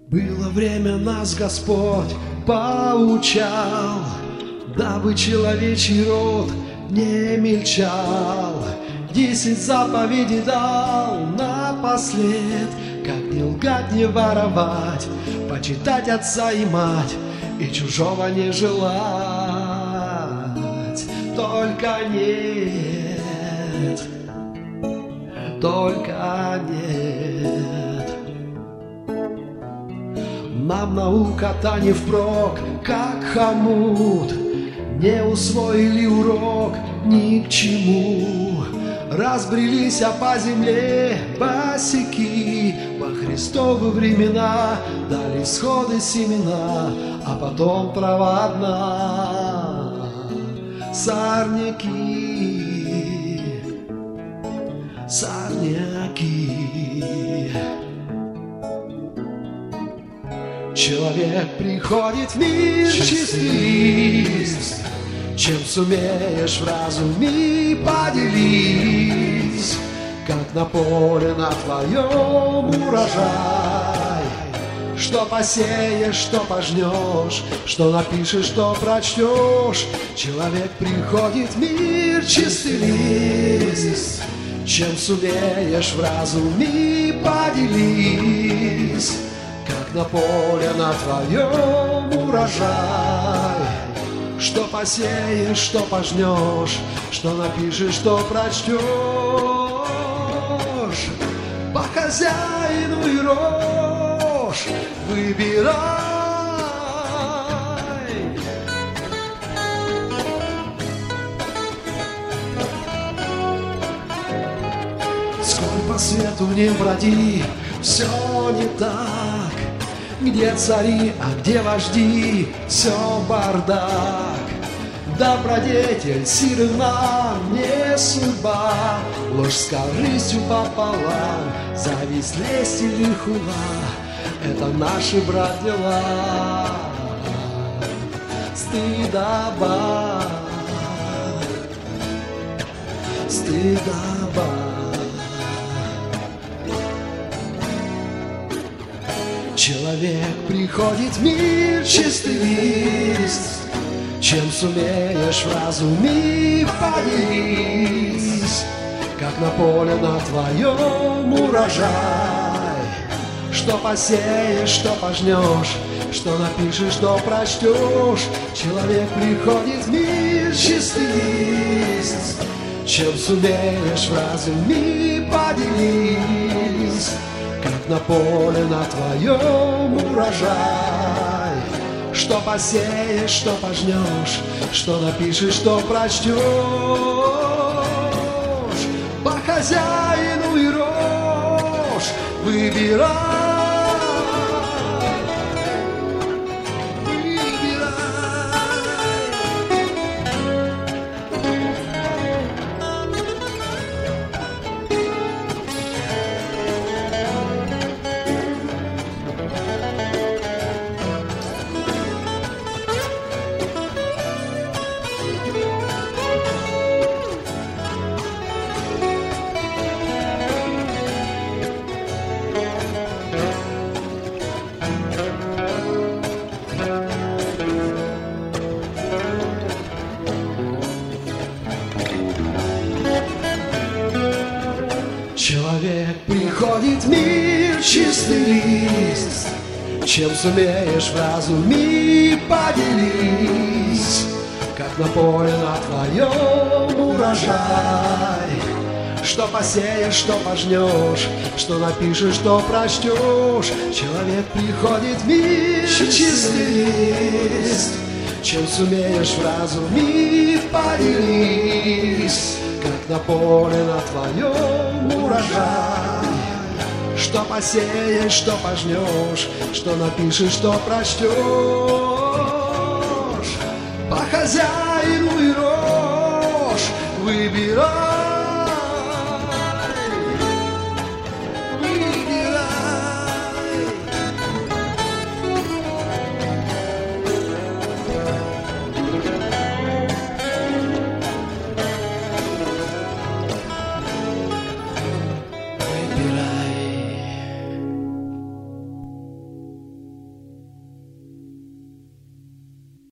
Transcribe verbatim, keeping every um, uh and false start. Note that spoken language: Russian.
Было время, нас Господь поучал, дабы человечий род не мельчал. Десять заповедей дал напослед, как не лгать, не воровать, почитать отца и мать и чужого не желать. Только нет, только нет. Нам наука-то не впрок, как хомут, не усвоили урок ни к чему. Разбрелись а по земле босяки, во Христовы времена дали сходы семена, а потом трава одна, сорняки, сорняки. Человек приходит в мир чистый лист, чем сумеешь в разуме поделись, как на поле на твоем урожай. Что посеешь, что пожнешь, что напишешь, что прочтешь. Человек приходит в мир чистый лист, чем сумеешь в разуме поделись, как на поле на твоем урожай. Что посеешь, что пожнешь, что напишешь, что прочтешь. По хозяину и рожь выбирай. Сколь по свету не броди, все не так. Где цари, а где вожди, все бардак. Добродетель сиры нам не судьба, ложь с корыстью пополам, зависть, лесть или хула — это наши, брат, дела. Стыдоба, стыдоба. Человек приходит в мир чистый лист, чем сумеешь в разуме поделись, как на поле на твоем урожай. Что посеешь, что пожнешь, что напишешь, что прочтешь. Человек приходит в мир чистый лист, чем сумеешь в разуме поделись, как на поле на твоем урожай. Что посеешь, что пожнешь, что напишешь, что прочтешь. По хозяину и рожь выбирай. Человек приходит в мир чистый лист, чем сумеешь в разуме поделись, как на поле на твоем урожай. Что посеешь, что пожнешь, что напишешь, что прочтешь. Человек приходит в мир чистый лист, чем сумеешь в разуме поделись, как на поле на твоем урожай. Что посеешь, что пожнешь, что напишешь, что прочтешь. По хозяину и рожь выбирай.